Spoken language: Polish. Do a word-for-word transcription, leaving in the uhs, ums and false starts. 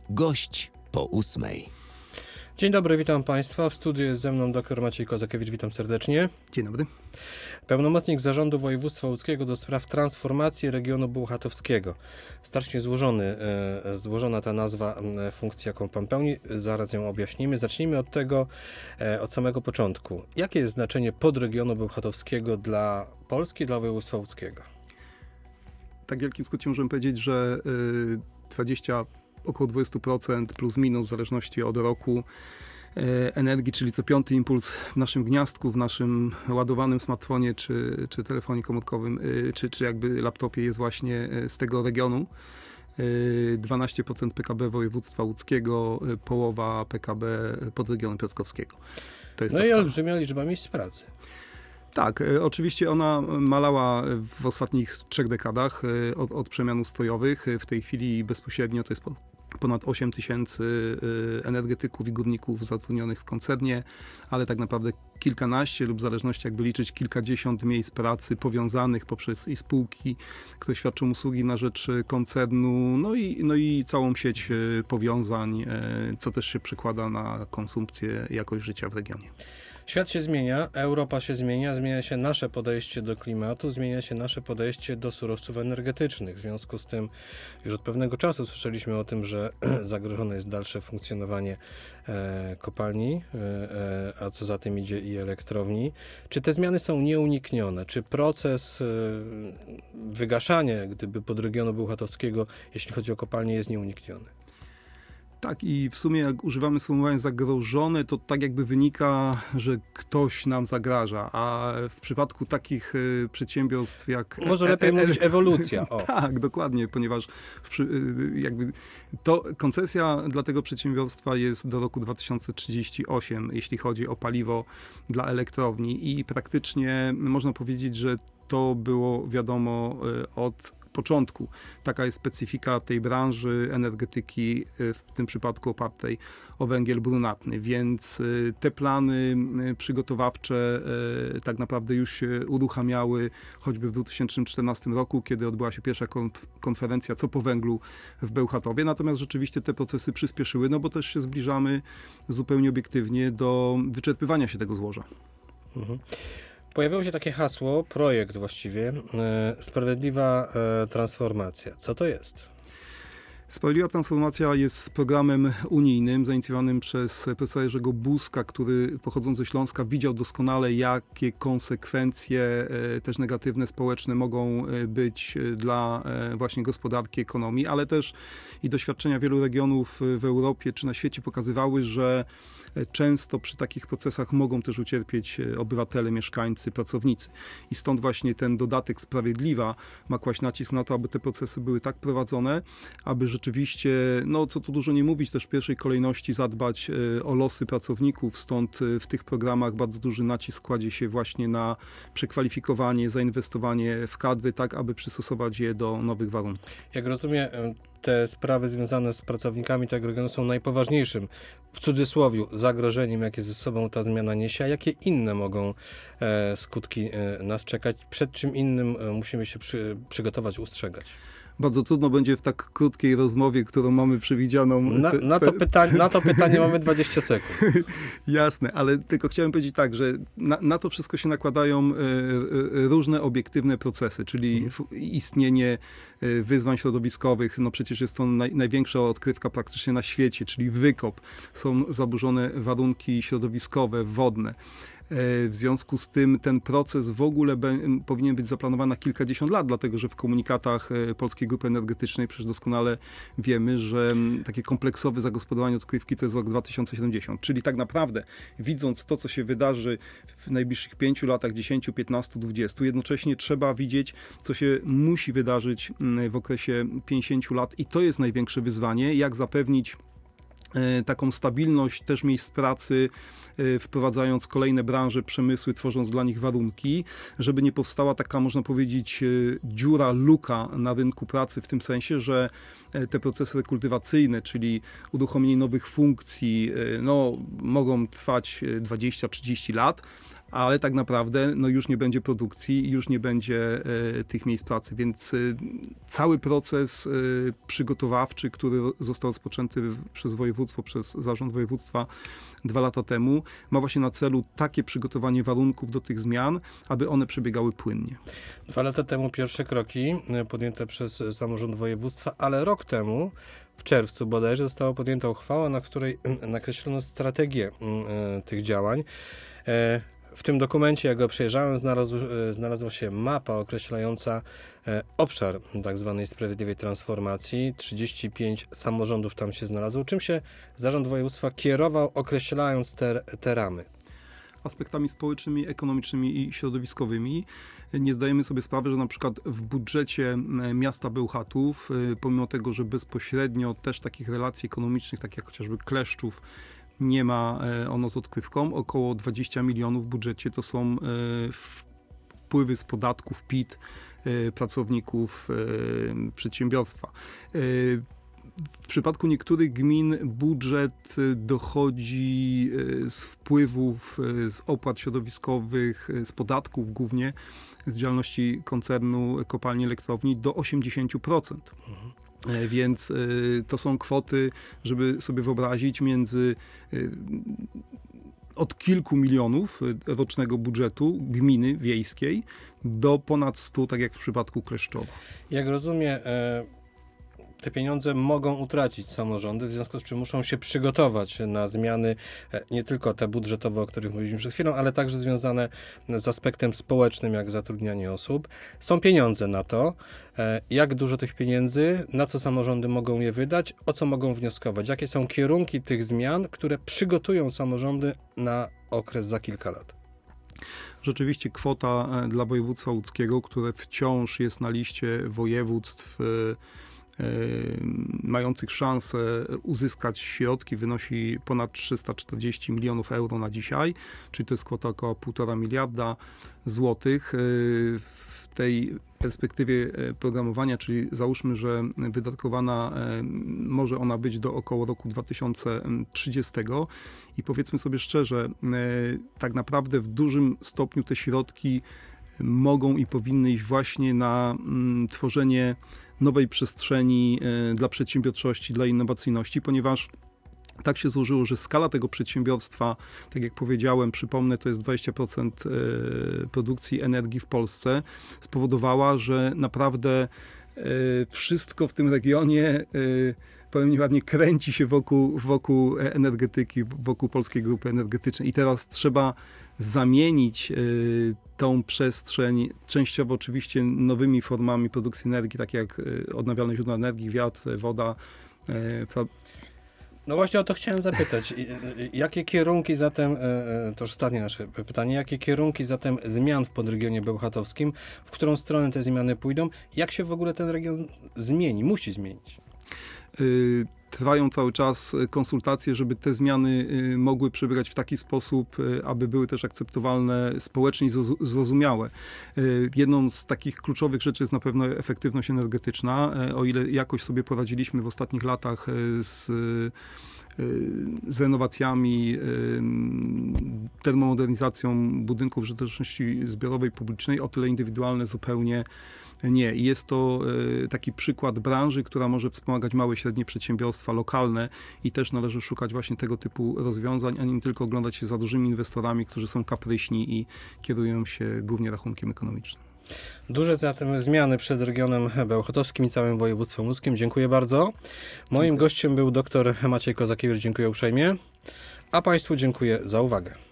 Gość po ósmej. Dzień dobry, witam Państwa. W studiu jest ze mną dr Maciej Kozakiewicz, witam serdecznie. Dzień dobry. Pełnomocnik Zarządu Województwa Łódzkiego do spraw transformacji regionu bełchatowskiego. Strasznie złożony, e, złożona ta nazwa e, funkcji, jaką Pan pełni. Zaraz ją objaśnimy. Zacznijmy od tego, e, od samego początku. Jakie jest znaczenie podregionu bełchatowskiego dla Polski, dla województwa łódzkiego? Tak w wielkim skrócie możemy powiedzieć, że y, dwadzieścia, około dwadzieścia procent plus minus w zależności od roku energii, czyli co piąty impuls w naszym gniazdku, w naszym ładowanym smartfonie, czy, czy telefonie komórkowym, czy, czy jakby laptopie jest właśnie z tego regionu. dwanaście procent P K B województwa łódzkiego, połowa P K B podregionu piotrkowskiego. To jest no i olbrzymia liczba miejsc pracy. Tak, oczywiście ona malała w ostatnich trzech dekadach od, od przemian ustrojowych. W tej chwili bezpośrednio to jest ponad osiem tysięcy energetyków i górników zatrudnionych w koncernie, ale tak naprawdę kilkanaście lub w zależności jakby liczyć kilkadziesiąt miejsc pracy powiązanych poprzez i spółki, które świadczą usługi na rzecz koncernu, no i, no i całą sieć powiązań, co też się przekłada na konsumpcję i jakość życia w regionie. Świat się zmienia, Europa się zmienia, zmienia się nasze podejście do klimatu, zmienia się nasze podejście do surowców energetycznych. W związku z tym już od pewnego czasu słyszeliśmy o tym, że zagrożone jest dalsze funkcjonowanie e, kopalni, e, a co za tym idzie i elektrowni. Czy te zmiany są nieuniknione? Czy proces e, wygaszania gdyby podregionu bełchatowskiego, jeśli chodzi o kopalnie, jest nieunikniony? Tak, i w sumie jak używamy sformułowania zagrożone, to tak jakby wynika, że ktoś nam zagraża, a w przypadku takich y, przedsiębiorstw jak... Może lepiej e- e- mówić ewolucja. O. Tak, dokładnie, ponieważ w, y, jakby to koncesja dla tego przedsiębiorstwa jest do roku dwa tysiące trzydziestego ósmego, jeśli chodzi o paliwo dla elektrowni i praktycznie można powiedzieć, że to było wiadomo y, od początku. Taka jest specyfika tej branży energetyki, w tym przypadku opartej o węgiel brunatny, więc te plany przygotowawcze tak naprawdę już się uruchamiały choćby w dwa tysiące czternastym roku, kiedy odbyła się pierwsza konferencja Co po węglu w Bełchatowie, natomiast rzeczywiście te procesy przyspieszyły, no bo też się zbliżamy zupełnie obiektywnie do wyczerpywania się tego złoża. Mhm. Pojawiło się takie hasło, projekt właściwie, e, Sprawiedliwa e, transformacja. Co to jest? Sprawiedliwa transformacja jest programem unijnym zainicjowanym przez profesora Jerzego Buzka, który pochodząc ze Śląska widział doskonale, jakie konsekwencje e, też negatywne społeczne mogą być dla e, właśnie gospodarki, ekonomii, ale też i doświadczenia wielu regionów w Europie czy na świecie pokazywały, że często przy takich procesach mogą też ucierpieć obywatele, mieszkańcy, pracownicy. I stąd właśnie ten dodatek Sprawiedliwa ma kłaść nacisk na to, aby te procesy były tak prowadzone, aby rzeczywiście, no co tu dużo nie mówić, też w pierwszej kolejności zadbać o losy pracowników. Stąd w tych programach bardzo duży nacisk kładzie się właśnie na przekwalifikowanie, zainwestowanie w kadry, tak aby przystosować je do nowych warunków. Jak rozumiem, te sprawy związane z pracownikami tego regionu są najpoważniejszym, w cudzysłowie, zagrożeniem, jakie ze sobą ta zmiana niesie, a jakie inne mogą e, skutki e, nas czekać, przed czym innym e, musimy się przy, przygotować, ustrzegać. Bardzo trudno będzie w tak krótkiej rozmowie, którą mamy przewidzianą... Na, te, na, to, pyta- na to pytanie mamy dwadzieścia sekund. Jasne, ale tylko chciałem powiedzieć tak, że na, na to wszystko się nakładają y, y, różne obiektywne procesy, czyli hmm. istnienie y, wyzwań środowiskowych. No przecież jest to naj, największa odkrywka praktycznie na świecie, czyli wykop. Są zaburzone warunki środowiskowe, wodne. W związku z tym ten proces w ogóle be, powinien być zaplanowany na kilkadziesiąt lat, dlatego że w komunikatach Polskiej Grupy Energetycznej przecież doskonale wiemy, że takie kompleksowe zagospodarowanie odkrywki to jest rok dwa tysiące siedemdziesiąty. Czyli tak naprawdę widząc to, co się wydarzy w najbliższych pięciu latach, dziesięciu, piętnastu, dwudziestu, jednocześnie trzeba widzieć, co się musi wydarzyć w okresie pięćdziesięciu lat i to jest największe wyzwanie, jak zapewnić taką stabilność też miejsc pracy, wprowadzając kolejne branże, przemysły, tworząc dla nich warunki, żeby nie powstała taka, można powiedzieć, dziura, luka na rynku pracy w tym sensie, że te procesy rekultywacyjne, czyli uruchomienie nowych funkcji, no, mogą trwać dwadzieścia trzydzieści lat, ale tak naprawdę no już nie będzie produkcji, już nie będzie e, tych miejsc pracy, więc e, cały proces e, przygotowawczy, który został rozpoczęty przez województwo, przez zarząd województwa dwa lata temu, ma właśnie na celu takie przygotowanie warunków do tych zmian, aby one przebiegały płynnie. Dwa lata temu pierwsze kroki podjęte przez samorząd województwa, ale rok temu, w czerwcu bodajże, została podjęta uchwała, na której nakreślono strategię e, tych działań. E, w tym dokumencie, jak go przejrzałem, znalazł, e, znalazła się mapa określająca e, obszar tak zwanej sprawiedliwej transformacji. trzydzieści pięć samorządów tam się znalazło. Czym się zarząd województwa kierował, określając te, te ramy? Aspektami społecznymi, ekonomicznymi i środowiskowymi. Nie zdajemy sobie sprawy, że na przykład w budżecie miasta Bełchatów, pomimo tego, że bezpośrednio też takich relacji ekonomicznych, tak jak chociażby Kleszczów, nie ma ono z odkrywką, około dwadzieścia milionów w budżecie to są wpływy z podatków P I T pracowników przedsiębiorstwa. W przypadku niektórych gmin budżet dochodzi z wpływów, z opłat środowiskowych, z podatków głównie, z działalności koncernu kopalni elektrowni do osiemdziesiąt procent. Mhm. Więc to są kwoty, żeby sobie wyobrazić, między od kilku milionów rocznego budżetu gminy wiejskiej do ponad stu, tak jak w przypadku Kleszczowa. Jak rozumiem, te pieniądze mogą utracić samorządy, w związku z czym muszą się przygotować na zmiany, nie tylko te budżetowe, o których mówiliśmy przed chwilą, ale także związane z aspektem społecznym, jak zatrudnianie osób. Są pieniądze na to. Jak dużo tych pieniędzy, na co samorządy mogą je wydać, o co mogą wnioskować? Jakie są kierunki tych zmian, które przygotują samorządy na okres za kilka lat? Rzeczywiście kwota dla województwa łódzkiego, które wciąż jest na liście województw mających szansę uzyskać środki, wynosi ponad trzysta czterdzieści milionów euro na dzisiaj, czyli to jest kwota około półtora miliarda złotych. W tej perspektywie programowania, czyli załóżmy, że wydatkowana może ona być do około roku dwa tysiące trzydziestego i powiedzmy sobie szczerze, tak naprawdę w dużym stopniu te środki mogą i powinny iść właśnie na tworzenie nowej przestrzeni dla przedsiębiorczości, dla innowacyjności, ponieważ tak się złożyło, że skala tego przedsiębiorstwa, tak jak powiedziałem, przypomnę, to jest dwadzieścia procent produkcji energii w Polsce, spowodowała, że naprawdę wszystko w tym regionie, powiem ładnie, kręci się wokół, wokół energetyki, wokół Polskiej Grupy Energetycznej. I teraz trzeba zamienić tą przestrzeń, częściowo oczywiście nowymi formami produkcji energii, takie jak odnawialne źródła energii, wiatr, woda. No właśnie o to chciałem zapytać. Jakie kierunki zatem, to już ostatnie nasze pytanie, jakie kierunki zatem zmian w podregionie bełchatowskim, w którą stronę te zmiany pójdą? Jak się w ogóle ten region zmieni, musi zmienić? Trwają cały czas konsultacje, żeby te zmiany mogły przebiegać w taki sposób, aby były też akceptowalne społecznie i zrozumiałe. Jedną z takich kluczowych rzeczy jest na pewno efektywność energetyczna. O ile jakoś sobie poradziliśmy w ostatnich latach z z renowacjami, termomodernizacją budynków użyteczności zbiorowej, publicznej, o tyle indywidualne zupełnie nie. I jest to taki przykład branży, która może wspomagać małe i średnie przedsiębiorstwa lokalne i też należy szukać właśnie tego typu rozwiązań, a nie tylko oglądać się za dużymi inwestorami, którzy są kapryśni i kierują się głównie rachunkiem ekonomicznym. Duże zatem zmiany przed regionem bełchatowskim i całym województwem łódzkim. Dziękuję bardzo. Moim Dziękuję. gościem był dr Maciej Kozakiewicz. Dziękuję uprzejmie. A Państwu dziękuję za uwagę.